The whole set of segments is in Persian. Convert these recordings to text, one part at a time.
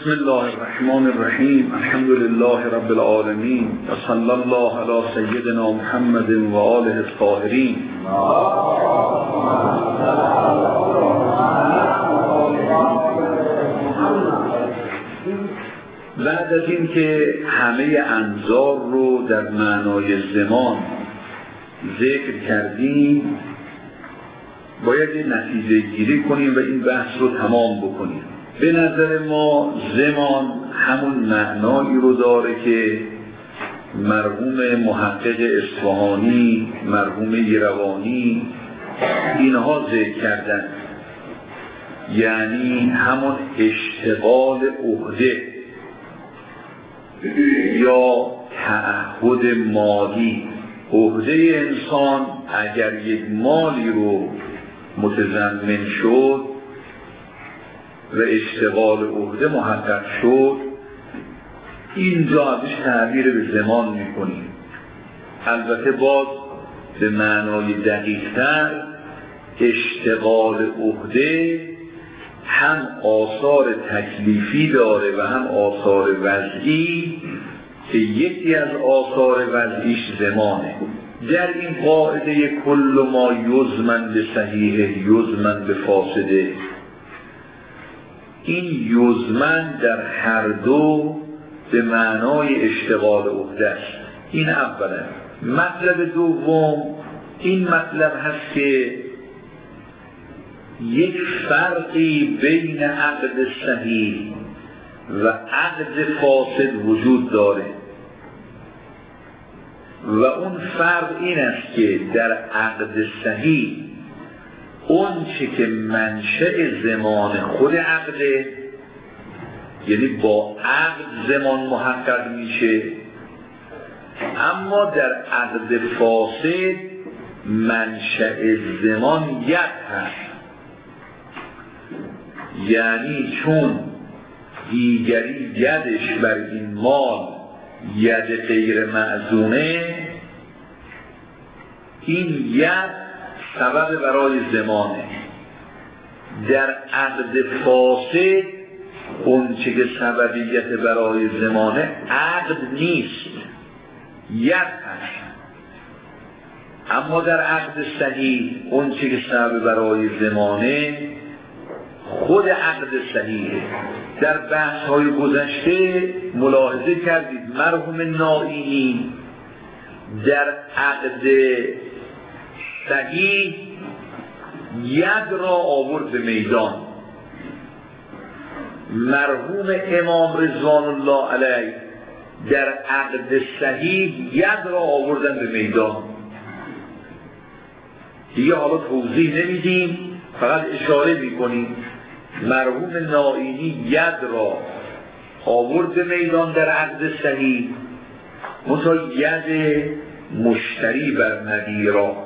بسم الله الرحمن الرحیم. الحمد لله رب العالمین و صلی الله علی سیدنا محمد و آله الطاهرین. بعد از این که همه انظار رو در معنای زمان ذکر کردیم، باید یه نتیجه گیری کنیم و این بحث رو تمام بکنیم. به نظر ما زمان همون معنایی رو داره که مرحوم محقق اصفهانی، مرحوم یروانی اینها ذکر کردن، یعنی همون اشتغال عهده یا تعهد مالی. عهده انسان اگر یک مالی رو متضمن شد و اشتغال عهده محقق شد، اینجا ازش تعبیر به زمان میکنیم. البته باز به معنای دقیق‌تر اشتغال عهده هم آثار تکلیفی داره و هم آثار وضعی که یکی از آثار وضعیش زمانه. در این قاعده کل ما یزمن به صحیح یزمن به فاسده، این یزمن در هر دو به معنای اشتغال عهده است. این اولا. مطلب دوم این مطلب هست که یک فرقی بین عقد صحیح و عقد فاسد وجود داره و اون فرق این است که در عقد صحیح اون چه که منشأ زمان خود عقده، یعنی با عقد زمان محقق میشه، اما در عقد فاسد منشأ زمان ید هست، یعنی چون دیگری یدش بر این مال ید غیر معزونه، این ید سبب برای زمانه. در عقد فاسد اون چه که سببیت برای زمانه عقد نیست، ید هست. اما در عقد صحیح اون چه که سبب برای زمانه خود عقد صحیحه. در بحث های گذشته ملاحظه کردید مرحوم نائینی در عقد صحیح ید را آورد به میدان، مرحوم امام رضوان الله علیه در عقد صحیح ید را آوردن به میدان. دیگه حالا توضیح نمیدیم، فقط اشاره میکنیم مرحوم نائینی ید را آورد به میدان در عقد صحیح، منتها ید مشتری بر مبیرا.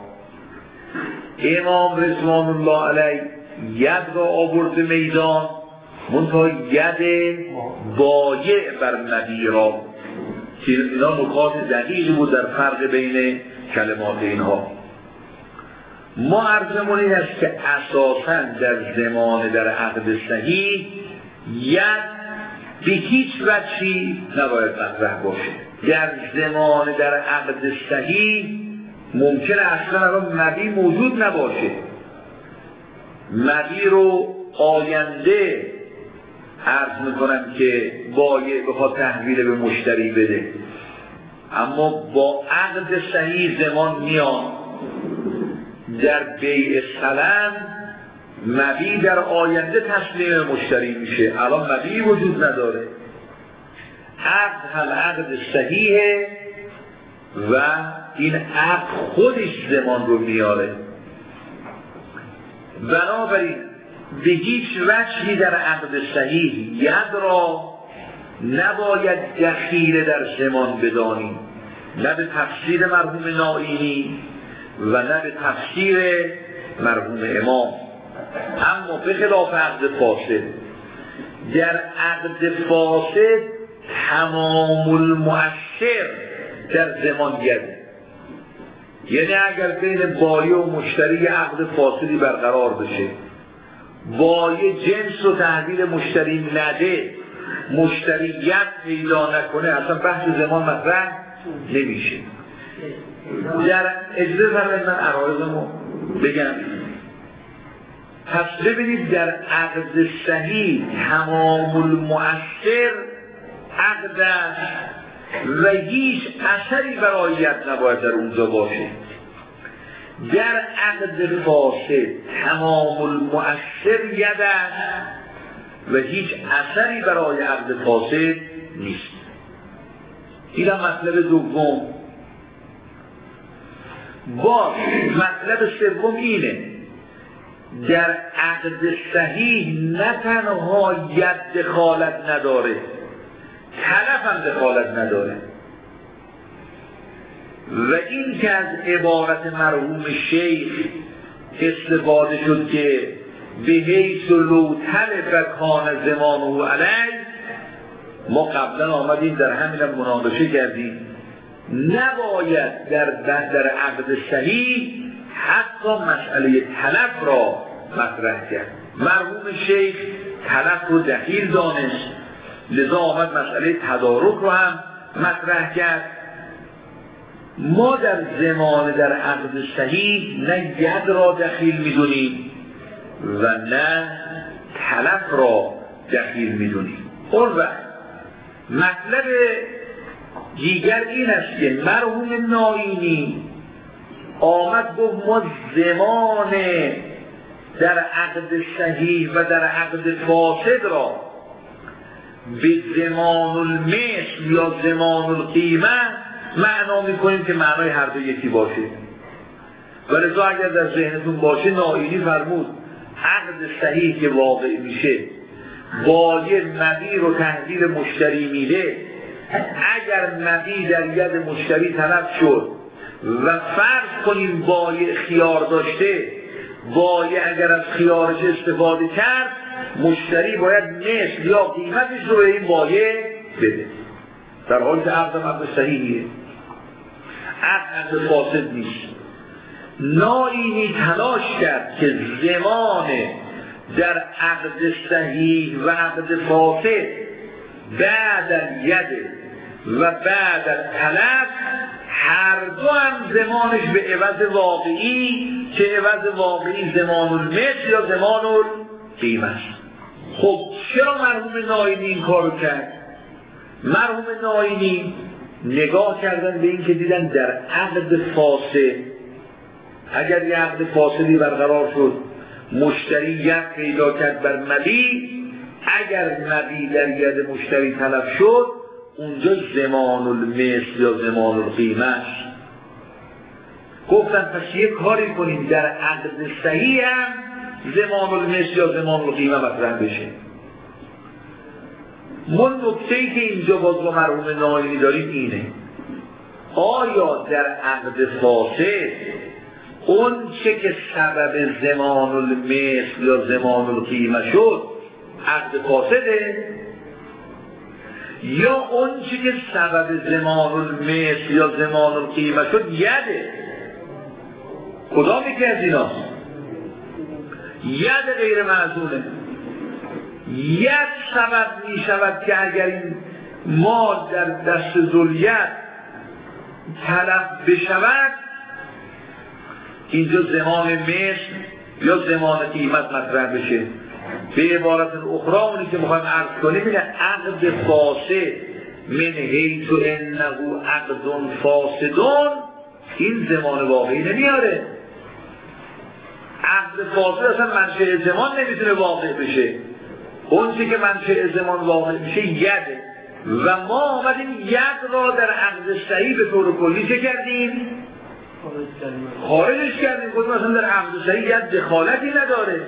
امام رضوان الله علیه ید را آورد به میدان، منتها ید بایع بر مبیرا، که اینا نکات دقیقی بود در فرق بین کلمات اینها. ما عرضمون این است که اساساً در زمان در عقد صحیح ید به هیچ وجهی نباید مطرح باشه. در زمان در عقد صحیح ممکنه اصلا الان مبیع موجود نباشه، مبیع رو آینده عرض میکنم که بایع بخواد تحویل به مشتری بده، اما با عقد صحیح زمان میاد. در بیع سلم مبیع در آینده تسلیم مشتری میشه، الان مبیع وجود نداره. عقد هم عقد صحیحه و این عقد خودش زمان رو میاره. بنابراین به هیچ وجهی در عقد صحیح ید را نباید دخیل در زمان بدانیم، نه به تفسیر مرحوم نائینی و نه به تفسیر مرحوم امام. اما به خلاف عقد فاسد، در عقد فاسد تمام المؤثر در زمان یده، یعنی اگر بین بایع و مشتری عقد فاسدی برقرار بشه، بایع جنس و تحویل مشتری نده، مشتریت پیدا نکنه اصلا بحث زمان مطرح نمیشه. در اجازه فرمایید من عرایضمو بگم. پس ببینید در عقد صحیح تمام المؤثر عقد است و هیچ اثری برایت نباید در اونجا باشه. در عقد فاسد تمام المؤثر ید است و هیچ اثری برای عقد فاسد نیست. این مطلب دوم. باز مطلب سوم اینه در عقد صحیح نه تنها ید دخالت نداره، طرف هم دخالت نداره و این که از عبارت مرحوم شیخ استفاده شد که به حیث لو تلف کان زمانه علیه، ما قبلا آمدیم در همین مناقشه کردیم نباید در عقد صحیح حتی مسئله تلف را مطرح کرد. مرحوم شیخ تلف رو دخیل دانست، لذا آمد مسئله تدارک رو هم مطرح کرد. ما در زمان در عقد صحیح نه ید را دخیل میدونیم و نه تلف را دخیل میدونیم. اون وقت مطلب دیگر این است که مرحوم نائینی آمد گفت ما زمان در عقد صحیح و در عقد فاسد را به زمان المثل یا زمان القیمه معنا میکنیم که معنای هر دو یکی باشه. ولذا اگر در ذهنتون باشه نائینی فرمود عقد صحیح که واقع میشه با یه مبیع و تحویل مشتری میده، اگر مبیع در ید مشتری تلف شد و فرض کنیم بایع خیار داشته، بایع اگر از خیارش استفاده کرد مشتری باید مثل یا قیمتش رو به این بایع بده، در حالی که عقد صحیحیه، عقد فاسد نیست. نائینی تلاش کرد که زمان در عقد صحیح و عقد فاسد بعد الید و بعد التلف هر دو هم زمانش به عوض واقعی که عوض واقعی زمان المثل یا زمان القیمه است. خب چرا مرحوم نائینی این کارو کرد؟ مرحوم نائینی نگاه کردن به این که دیدن در عقد فاسد اگر یه عقد فاسدی برقرار شد مشتری ید پیدا کرد بر مبیع، اگر مبیع در ید مشتری تلف شد اونجا زمان المثل یا زمان القیمه است. گفتن پس یه کاری کنیم در عقد صحیح هم زمان المثل یا زمان القیمه مطرح بشه. من نکته‌ای که اینجا باز با مرحوم نائینی داریم اینه، آیا در عقد فاسد اون چه که سبب زمان المثل یا زمان القیمه شد عقد فاسده، یا اون چه که سبب زمان المثل یا زمان القیمه شد یده؟ کدام یکی از ایناست؟ ید غیر معزونه. ید سبب می شود که اگر این مال در دست ذوالید تلف بشود اینجا زمان مثل یا زمان قیمت مطرح بشه. به عبارت اخرى اونی که میخوایم عرض کنیم اینه عقد فاسد من حیث انه عقد فاسدون این زمان واقعی نمیاره. عقد فاسد اصلا منشأ زمان نمیتونه واقع بشه، اون چی که منشأ زمان واقع میشه یده و ما آمدیم ید را در عقد صحیح به طور کلی چه کردیم؟ خارجش کردیم. گفتیم اصلا در عقد صحیح ید دخالتی نداره.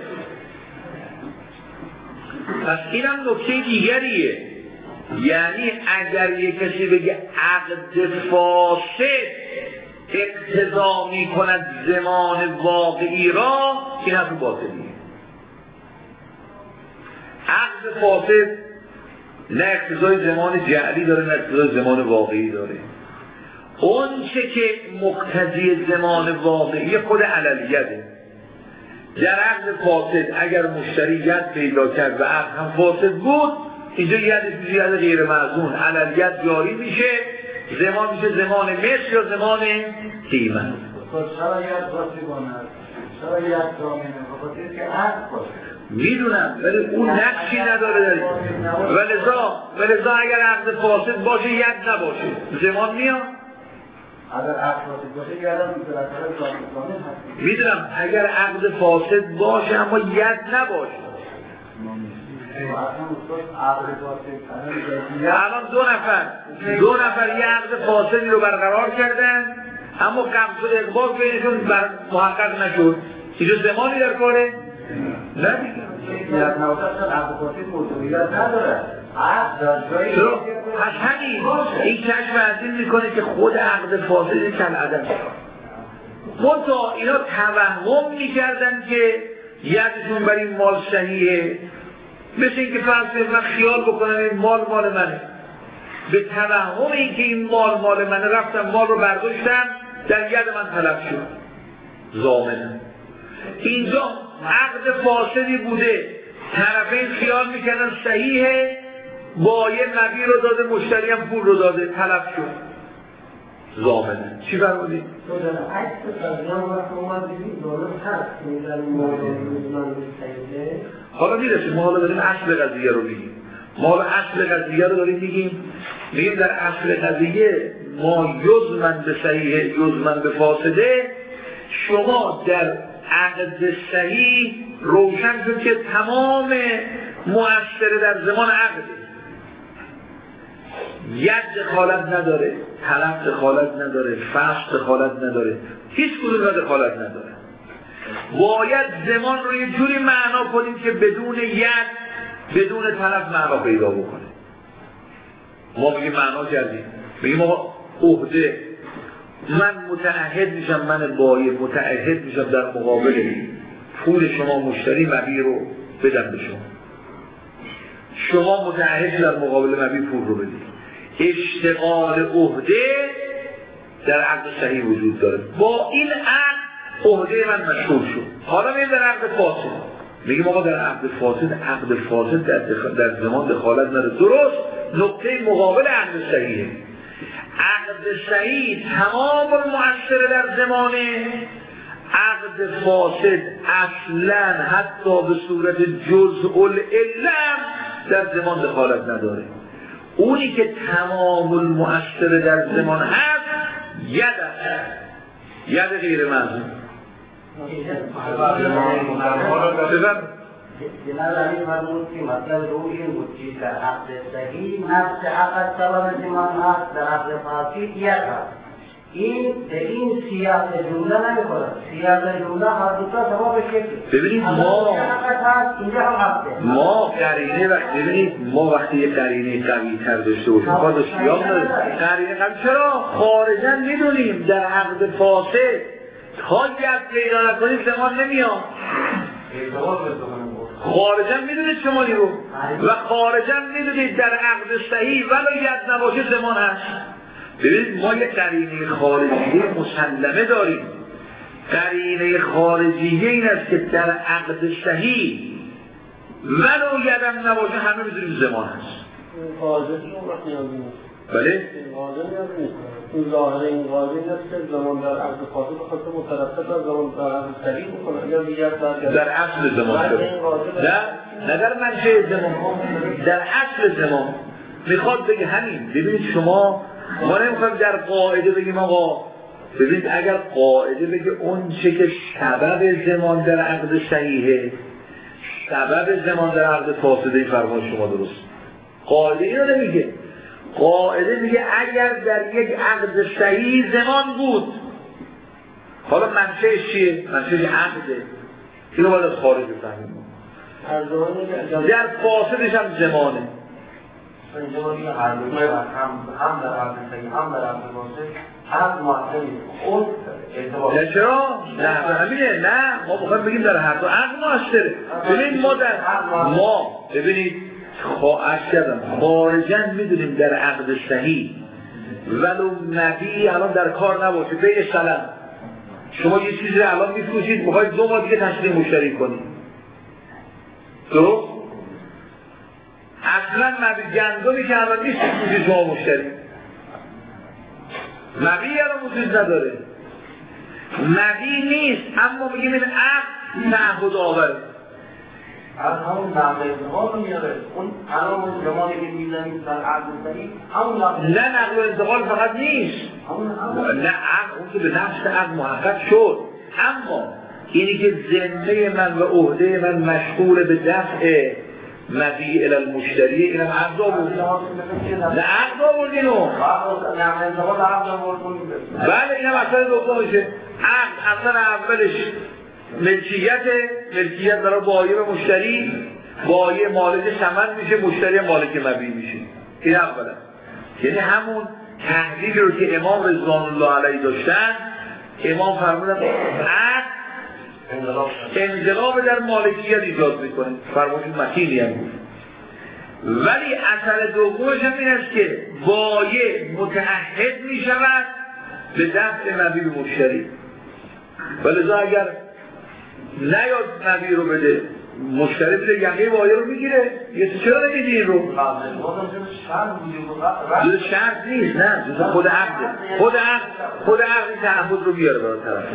پس اینم نکته دیگریه، یعنی اگر یک کسی بگه عقد فاسد اقتضا می کند زمان واقعی را، این حرف باطلیه. عقد فاسد نه اقتضای زمان جعلی داره نه اقتضای زمان واقعی داره. اون چه که مقتضی زمان واقعی خود عللیته. در عقد فاسد اگر مشتری ید پیدا کرد و عقد هم فاسد بود اینجا یدش میشه ید غیر موزون، علل ید جاری میشه، زمان میشه زمان مصر یا زمان قیمت. چرا ید باسی باند؟ چرا ید دامنه؟ بخاطر که عقد باشه. میدونم ولی اون نقشی نداره داریم ولذا اگر عقد فاسد باشه ید نباشه زمان میاد. اگر عقد فاسد باشه یدم دامن هست. میدونم اگر عقد فاسد باشه اما ید نباشه. الان دو نفر یه عقد فاسدی رو برقرار کردن اما قبض و اقبال بینشون محقق نشد. اینجا زمانی در کاره؟ نه دیگه عقد فاسد موضوعیت نداره. چرا؟ از همین این کشف از این میکنه که خود عقد فاسد کالعدم منتها اینا توهم میکردن که یدشون بر این مال صحیحه، مثل اینکه فرض کنید من خیال بکنم این مال منه، به توهم اینکه این مال منه رفتم مال رو برداشتم در ید من تلف شد ضامنه. اینجا عقد فاسدی بوده، طرفین خیال میکردن صحیحه، بایع مبیع رو داده، مشتری هم پول رو داده، تلف شد ضامنه. چی فرمودی؟ تو در عکس قضیه وقت اومد دیدید ضامن هست میدن من صحیحه. حالا میرسیم ما حالا داریم اصل قضیه رو میگیم. ما اصل قضیه رو داریم میگیم در اصل قضیه ما یضمن به صحیح یضمن به فاسده. شما در عقد صحیح روشن شد که تمام مؤثر در زمان عقده، ید دخالت نداره، طلب دخالت نداره، فسخ دخالت نداره، هیچ کدوم دخالت نداره. باید زمان رو یه جوری معنا کنیم که بدون ید بدون طلب معنا پیدا بکنه. ما بگیم معنا کردیم، بگیم ما عهده، من متعهد میشم، من بایع متعهد میشم در مقابل پول شما مشتری مبیع رو بدم به شما متعهد در مقابل مبیع پول رو بدید. اشتغال عهده در عقد صحیح وجود داره. با این عقد عهده من مشغول شد. حالا میگیم در عقد فاسد، میگیم آقا در عقد فاسد در زمان دخالت نداره. درست نقطه مقابل عقد صحیحه. عقد صحیح تمام مؤثر در زمانه، عقد فاسد اصلا حتی به صورت جزء العلم در زمان دخالت نداره. اونی که تمام المؤثر در زمان هست ید غیر موزون. جناب علی فرمود که مطلب رو این بود که در عقد صحیح نفس عقد سبب زمان هست، در عقد فاسد ید هست. این به این سیاق جمله نمیخوره. سیاق جمله هر دو تا سبب شکل. ببینید ما وقتی یه قرینه قوی تر داشته باشیم خواهد سیاق نداره. قرینه قوی چرا؟ خارجا میدونیم در عقد فاسد تا ید پیدا نکنید زمان نمیاد. خارجا میدونید شمالی رو و خارجا میدونید در عقد صحیح ولو ید نباشه زمان هست. ببینید ما یک قرینه خارجیه مسلمه داریم. قرینه خارجیه این است که در عقد صحیح ولو یدم نباشه همه میدونیم زمان هست. قاضی اون وقت نیازی نیست. بله؟ قاضی نیازی نیست. این ظاهر این قاضی نیست که زمان در عقد فاسد بخواد مترتب در زمان در عقد صحیح میکنه. اگر دیگر در اصل زمان نه در منشأ زمان، در اصل زمان میخواد بگه همین. ببینید شما ما نمیخوایم در قاعده بگیم آقا ببینید اگر قاعده بگه اون چه که سبب زمان در عقد صحیحه سبب زمان در عقد فاسده، این فرمان شما درست. قاعده اینو نمیگه. قاعده میگه اگر در یک عقد صحیح زمان بود، حالا منشأش چیه؟ منشأش عقده. اینو باید از خارج بفهمیم. در فاسدش هم زمانه. هم در عقد صحیح هم در عقد فاسد هر معتلی خود اعتبار. نه چرا؟ نه همینه. نه ما بخوایم بگیم در هر دو عقد مؤثره. ببینید ما ببینید خارجاً میدونیم در عقد صحیح ولو مبیع الان در کار نباشه، بیع سلم شما یه چیزی الان میفروشید میخواید 2 ماه دیگه تسلیم مشتری کنید، درست؟ از اصلا مبی گندمی که الان نیست وجود شما مشتری مبی الان وجود نداره مبی نیست اما میگیم این عقد تعهد آوره از همون نقل انتقال رو میاره اون الان زمانی که میزنید در عقد دارید همون نه نقل انتقال فقط نیست نه عقد اون که به نفس عقد محقق شد اما اینی که ذمه من و عهده من مشغول به دفع مبیع الی المشتری اینم عقد آورد نه عقد آورد اینو نقل انتقال عقد آورد بله اینم اصلا دومشه عقد اصلا اولش ملکیت برای بایع و مشتری بایع مالک ثمن میشه مشتری مالک مبیع میشه این اولا یعنی همون تحلیلی رو که امام رضوان الله علیه داشتن امام فرمودن عقد انقلاب در مالکیت ایجاد میکنه فرمودن متینی هم بود ولی اثر دومش هم این است که بایع متعهد میشود به دفع مبیع به مشتری ولذا اگر نیاد مبیع رو بده مشتری بده یقه بایع رو میگیره یه چرا نمیدی این رو؟ شرط نیست نه خود عقده خود عقد تعهد رو بیاره برای طرفه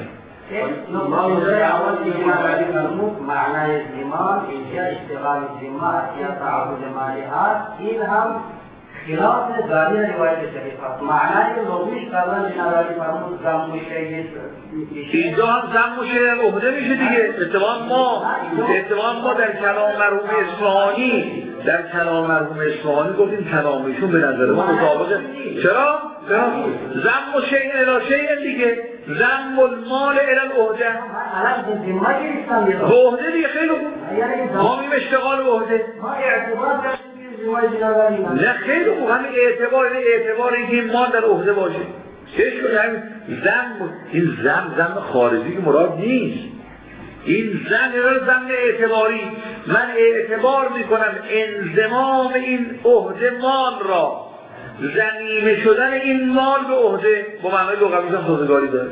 معنای زمان اینجا اشتغال زمان یا تعهد مالی هست این هم خلاف ظاهر روایت شریف است معنای لغویش قبلا جنابالی فرمود زم میشه اینجا هم زم میشه عهده میشه دیگه اتفاقا ما در کلام مرحوم اصفهانی گفتیم کلامشون به نظر ما مطابقه چرا؟ زم میشه این الاشه دیگه زم المال الی العهده عهده دیگه خیلی خوب ما میم اشتغال عهده نه خیلی خوب همین اعتبار اینکه این مال در عهده باشه چه شده همین این زم خارجی که مراد نیست این زم اعتباری من اعتبار میکنم انضمام این عهده مال را ضمیمه شدن این مال به عهده با معنای لغوی هم سازگاری داره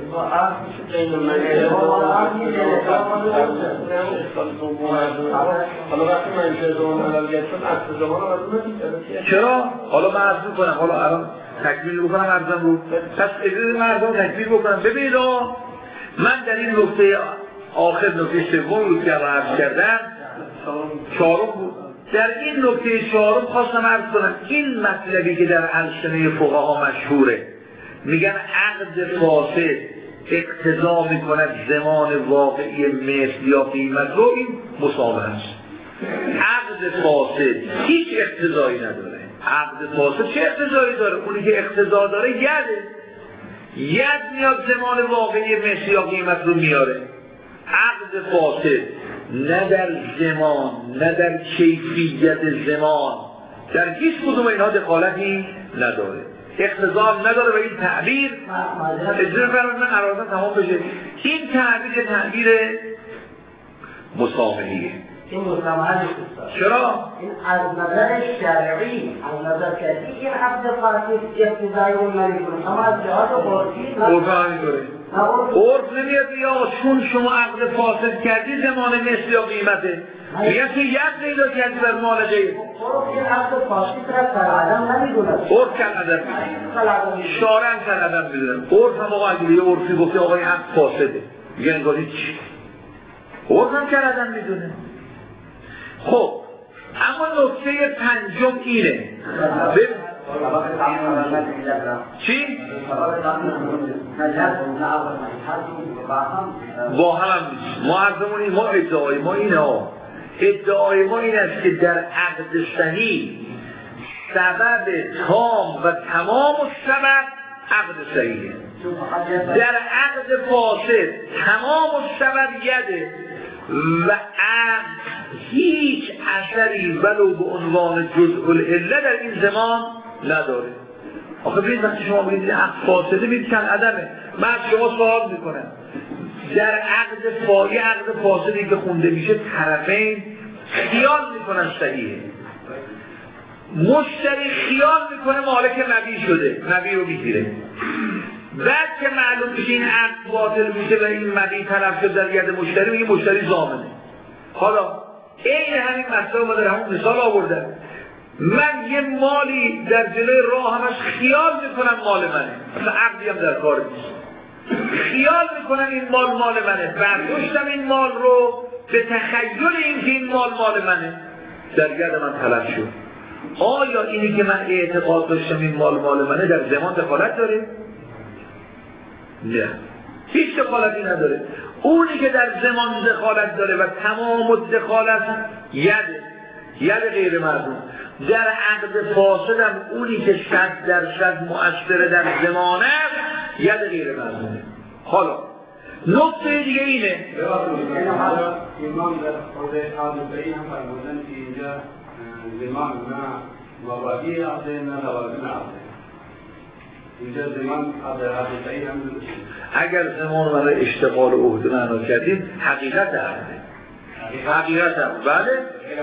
حالا وقتی من اینجا زمان ملالگت شد اصل زمان رو چرا؟ حالا من عرض میکنم حالا الان تکمیل بکنم عرضم رو پس اجازه مردم تکمیل بکنم ببینید من در این نکته آخر نکته سوم رو که عرض کردم چهارم بود در این نکته چهارم خواستم عرض کنم این مطلبی که در السنه فقها مشهوره میگن عقد فاسد اقتضا میکند زمان واقعی مثل یا قیمت رو این مساوی است عقد فاسد هیچ اقتضایی نداره عقد فاسد چه اقتضایی داره؟ اونی که اقتضا داره ید میاد زمان واقعی مثل یا قیمت رو میاره عقد فاسد نه در زمان نه در کیفیت زمان در هیچ کدوم اینها دخالتی نداره اقتضا نداره و این تعبیر اجازه فرمایید من عرضم تمام بشه این تعبیر مسامحیه این مسامحه چرا؟ این از نظر شرعی از نظر کسی این عقد فاسد اقتضایی نمیکنه اما از جهات عرفی عرف نمیاد یا چون شما عقد فاسد کردی زمان مثل یا قیمته میگن که یک پیدا کردی بر مال غیر عرف این عقد فاسد را کالعدم نمیدونه عرف کالعدم شارع هم کالعدم میدونن عرف هم آقا اگه یه عرفی گفتی آقای عقد فاسده میگن گاهی چی؟ عرف هم کالعدم میدونه خب اما نکته پنجم اینه چی؟ با هم نیست ما عرضمونی ما ادعای ما این است که در عقد صحیح سبب تام و تمام السبب عقد صحیحه در عقد فاسد تمام السبب یده و عقد هیچ اثری ولو به عنوان جزء العله در این زمان نداره آخه ببینید وقتی شما بگید عقد فاسده ببینید کالعدمه من از شما سوال میکنم در عقد فاسدی که خونده میشه طرفین خیال میکنن صحیحه مشتری خیال میکنه مالک مبیع شده مبیع رو میگیره بعد که معلوم میشه این عقد باطل میشه و این مبیع تلف شد در ید مشتری میگه مشتری ضامنه حالا این همین مسئله ما در همون مثال آوردن من یه مالی در جلوی راه همش خیال میکنم مال منه، اصلا عقدی هم در کار نیست، خیال میکنم این مال مال منه، برداشتم این مال رو به تخیل اینکه این مال مال منه، در ید من تلف شد. آیا اینی که من اعتقاد داشتم این مال مال منه در زمان دخالت داره؟ نه، هیچ دخالتی نداره. اونی که در زمان دخالت داره و تمام دخالت ید غیر مردم، در عقد فاسد هم اونی که 100% مؤثر در زمان است ید غیر مردمه. حالا نکته دیگه اینه ایمان در خود حادثه‌ای هم فرمودن که اینجا زمان نه مبادی عقد نه لوازم عقد، اینجا زمان حادثه‌ای هم اگر زمان رو اشتغال و عهده معنا کردیم حقیقت عقده، حقیقت عقد بله،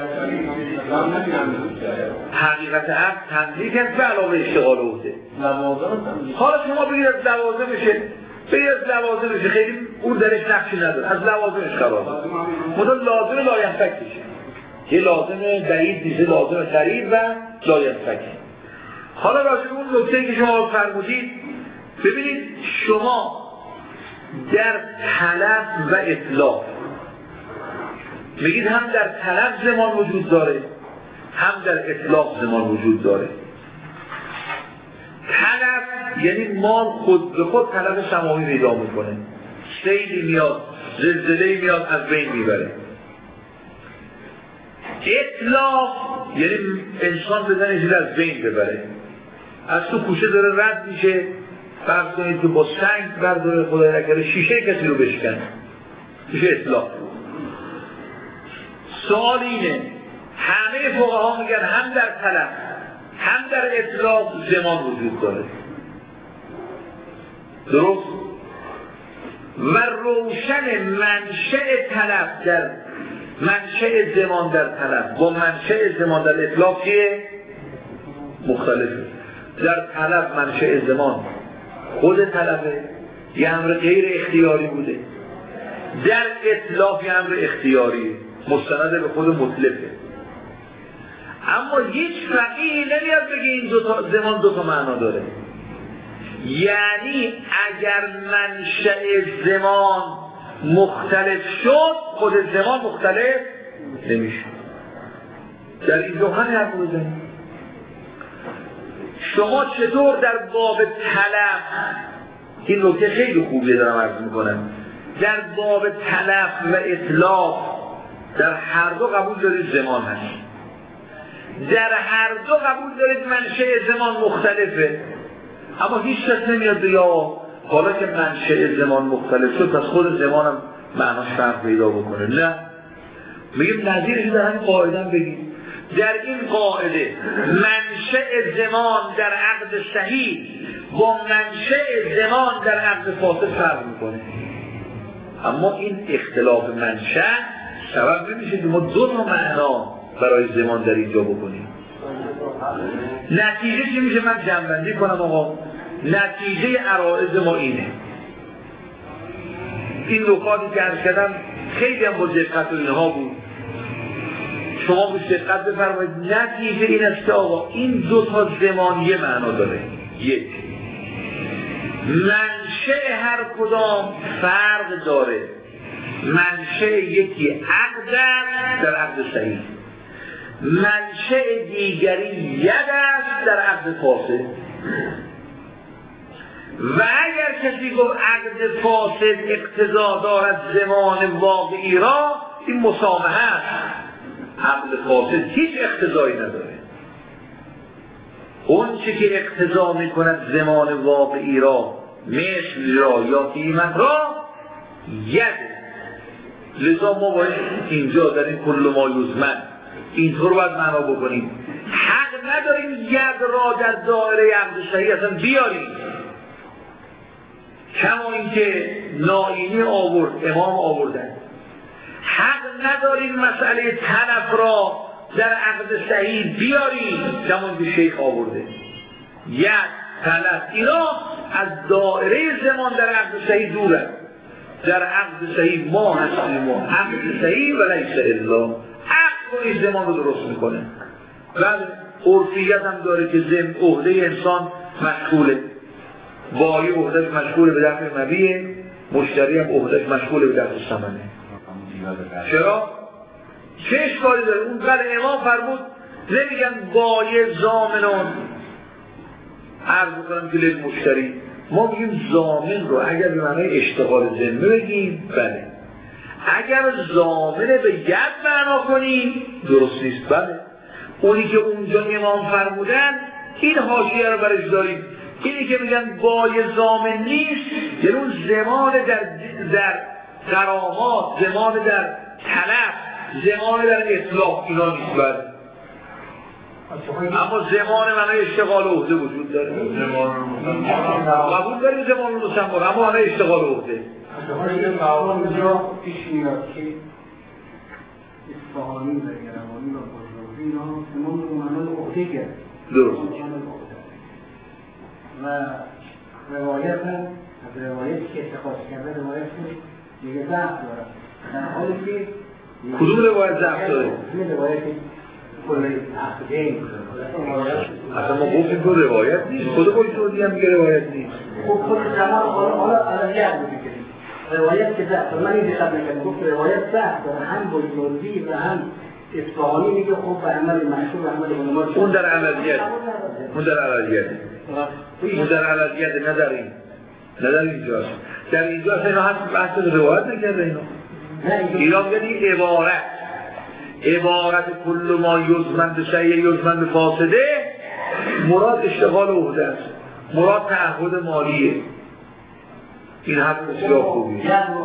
حقیقت عقد تملیک است به علاوه اشتغال و عهده. حالا شما بگید از لوازمشه، خیلی اون درش نقشی نداره، از لوازمش قرار مدل لازم لاینفکشه، یه لازم بعید نیست، لازم قریب و لاینفک. حالا راجع به اون نکته‌ای که شما فرمودید، ببینید شما در تلف و اطلاق میگید هم در تلف زمان وجود داره هم در اطلاق زمان وجود داره. تلف یعنی مال خود به خود تلف سماوی پیدا میکنه، سیلی میاد، زلزله‌ای میاد از بین میبره. اطلاق یعنی انسان بزنه چیز از بین ببره، از تو کوچه داره رد میشه، فرض کنید که با سنگ برداره خدای نکرده شیشه کسی رو بشکنه، میشه اطلاق. سوال اینه، همه فقها میگن هم در تلف هم در اطلاق زمان وجود داره، درست؟ و روشن منشأ تلف در منشأ زمان در تلف با منشأ زمان در اطلاق چیه؟ مختلفه. در تلف منشأ زمان خود تلفه، یه امر غیر اختیاری بوده. در اطلاق یه امر اختیاری مستند به خود مطلقه. اما هیچ فقیهی نمیاد بگه این زمان دو تا معنا داره. یعنی اگر منشأ زمان مختلف شد خود زمان مختلف نمیشه. در این جهان حرف بزنید شما چطور در باب تلف، این نکته خیلی خوبیه دارم عرض میکنم، در باب تلف و اطلاق در هر دو قبول دارید زمان هست، در هر دو قبول دارید منشأ زمان مختلفه، اما هیچ کس نمیاد یا حالا که منشأ زمان مختلف شد پس خود زمانم معناش فرق پیدا بکنه. نه، میگیم نظیرش در همین قاعده بگیم، در این قاعده منشأ زمان در عقد صحیح با منشأ زمان در عقد فاسد فرق میکنه. اما این اختلاف منشأ سبب نمیشه که ما دو تا معنا برای زمان در اینجا بکنیم. نتیجه چی میشه؟ من جمع‌بندی کنم آقا، نتیجه عرائض ما اینه. این نکاتی که عرض کردم خیلی هم با دقت و اینها بود، شما به دقت بفرمایید. نتیجه این است که آقا این دو تا زمان یه معنا داره. یک، منشأ هر کدام فرق داره. منشأ یکی عقد در عقد صحیح، منشأ دیگری ید است در عقد فاسد. و اگر کسی گفت عقد فاسد اقتضا دارد زمان واقعی را، این مسامحه است. عقد فاسد هیچ اقتضایی نداره. اون چی که اقتضا میکند زمان واقعی را، مثل را یا قیمت را، ید. لذا ما باید اینجا در این کل ما یزمن اینطور باید معنا بکنیم، حق نداریم ید را در دایره عقد صحیح اصلا بیاریم، کما اینکه نائینی آورد، امام آوردن. حق نداریم مسئله تلف را در عقد صحیح بیاریم، کما اینکه شیخ آورده. ید، تلف، اینا از دایره زمان در عقد صحیح دوره. در عقد صحیح ما هستیم و عقد صحیح و لیس الا عقد این زمان رو درست میکنه. بله عرفیت هم داره که عهده انسان مشغوله، بایی عهدهش مشغوله به دفع مبیه، مشتری هم عهدهش مشغوله به دفع ثمنه. چرا؟ چه اشکالی داره؟ اون قدر امام فرمود نمیگن بایی ضامنون، عرض میکنم که لیل مشتری، ما بگیم ضامن رو اگر به معنای اشتغال ذمه بگیم بله، اگر ضامن به ید معنا کنیم درست نیست. بله اونی که اونجا امام فرمودن این حاشیه رو برش داریم، اینی که میگن بای ضامن نیست یعنی اون زمان در غرامات، زمان در تلف، زمان در اطلاق اینا نیست. بله اما زمان معنای اشتغال عهده وجود داره، قبول داریم زمان مسمار، اما معنای اشتغال عهده. اونجا پیش میاد که اصفهانی و گرمانی و بزرگی اینا زمان رو معنای عهده کرد درست. و روایت هم از روایتی که اتخاذ کرده روایت دیگه ضعف داره، در حالی که کدوم روایت ضعف داره؟ روایت کل عقدین اصلا ما گفتیم که روایت نیست، خود بایسودی هم میگه روایت نیست. خب کل زمان حالا عرضیت بکنیم روایت که ضعف داره، من این دقت نکنم گفت روایت ضعف داره، هم بایسودی و هم اصفهانی میگه خب به عمل مشهور و عمل علما اون در عملیت، اون در عملیت، اون در عملیت، نه در اینجاست. در اینجاست اینا هم بحث روایت نکرده اینا. اینا میگه عبارت کل ما یزمن به شیء یزمن به فاسده، مراد اشتغال عهده است، مراد تعهد مالیه. این حرف بسیار خوبیه.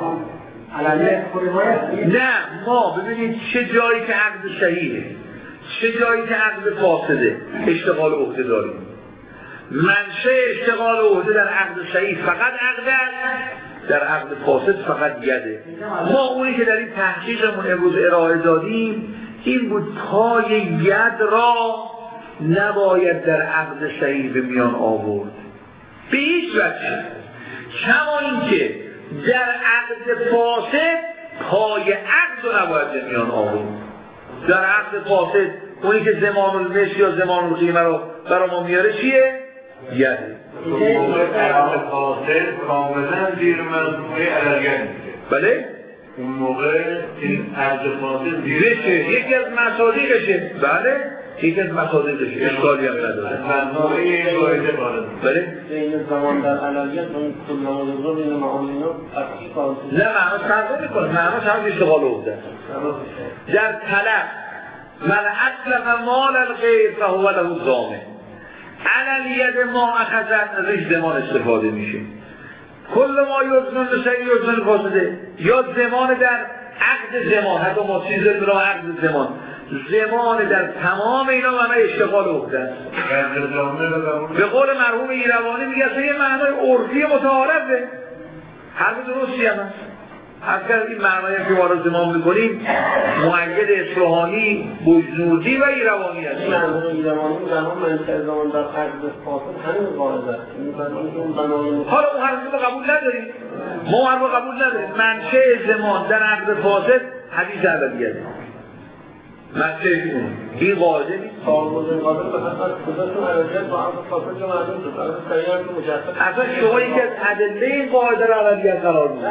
نه ما ببینید چه جایی که عقد صحیحه، چه جایی که عقد فاسده اشتغال عهده داریم. منشه اشتغال عهده در عقد صحیح فقط عقد است، در عقد فاسد فقط یده. ما اونی که در این تحقیقمون امروز ارائه دادیم این بود پای ید را نباید در عقد صحیح به میان آورد به هیچ وجه، کما اینکه در عقد فاسد پای عقد رو نباید به میان آورد. در عقد فاسد اونی که زمان المثل یا زمان القیمه رو برای ما میاره چیه؟ یده. عقد فاسد کاملا زیر مجموعه علیت میشه. بله؟ اون موقع این عقد فاسد زیرشه، یکی از مصادیقشه. بله؟ یکی از مصادیقشه، اشکالی هم نداره. مجموعه قاعده وارد. بله؟ این زمان در علیت اون کل نمازگاه این معاملینا قطعی فاسد. نه معناش فرق نمی‌کنه، معناش هم اشتغال عهده است. در طلب من اطلق مال الغیر فهو له ضامن. علل ید ما اخذت ازش زمان استفاده میشه. کل ما یزمن به شیء یزمن فاسده، یا زمان در عقد زمان، حتی ما چیز رو عقد زمان، زمان در تمام اینا معنی اشتغال عهده است. به قول مرحوم ایروانی میگه اصلا یه معنای عرفی متعارفه، حرف درستی هم هست. اگر این معنایی که وارد زمان میکنیم مؤید اصفهانی، بجنوردی و ایروانی هست. مرحوم ایروانی زمان منشأ زمان در عقد فاسد همین قاعده است. حالا اون حرف رو قبول نداریم، ما حرف رو قبول نداریم. منشأ زمان در عقد فاسد حدیث اولیه، منشأ اون این قاعده نیست. اصلا شما یکی از ادله این قاعده را اولیت قرار میدید.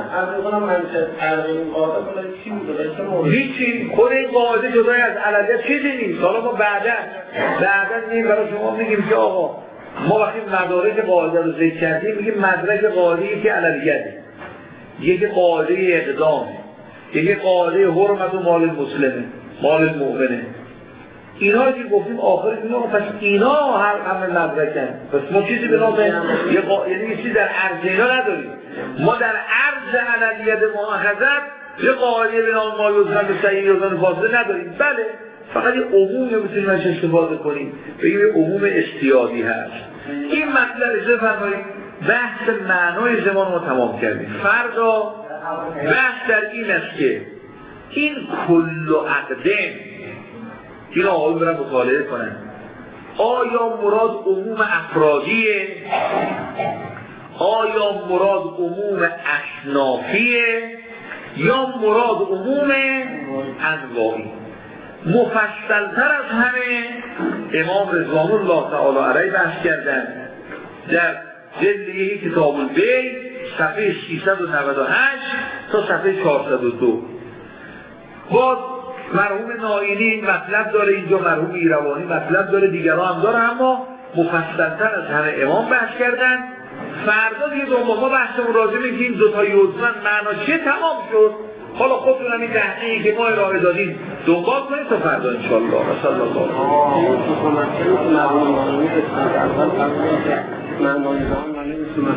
هیچی، خود این قاعده جدای از عللیت چیزی نیست. حالا ما بعدا میگیم برای شما میگیم که آقا ما وقتی مدارک قاعده رو ذکر کردیم میگیم مدرک قاعده که عللیته، یکی قاعده اقدامه، یکی قاعده حرمت و مال المسلمه، مال المؤمنه. اینا که گفتیم آخر اینا پس اینا همه مدرکن، پس ما چیزی به نام یعنی چیزی در عرض اینا نداریم. ما در عرض عللیت مؤاخذت یه قاعده به نام ما یزن به صحیح یزن فاسده نداریم. بله فقط یه عمومی بتونیم ازش استفاده کنیم، بگیم یه عموم استیادی هست. این مطلب اجازه فرمایید بحث معنای زمان ما تمام کردیم. فردا بحث در این است که این کل و عقدن این آقایون برن مطالعه کنن، آیا مراد عموم افرادیه؟ آیا مراد عموم اصنافیه؟ یا مراد عموم انواعی؟ مفصلتر از همه امام رضوان الله تعالی علیه بحث کردن در جلد کتاب البیع صفحه 698 تا صفحه 402. باز مرحوم ناینی این مطلب داره، اینجا مرحوم ایروانی مطلب داره، دیگران هم داره، اما مفصلتر از همه امام بحث کردن. فردا دیگه دنبال ما بحثمون راجع به این دو تا یوزمن معنا چه تمام شد. حالا خودتون هم این دقیقی که ما ارائه دادیم دنبال کنید تا فردا انشاءالله. صلی الله علیه و آله.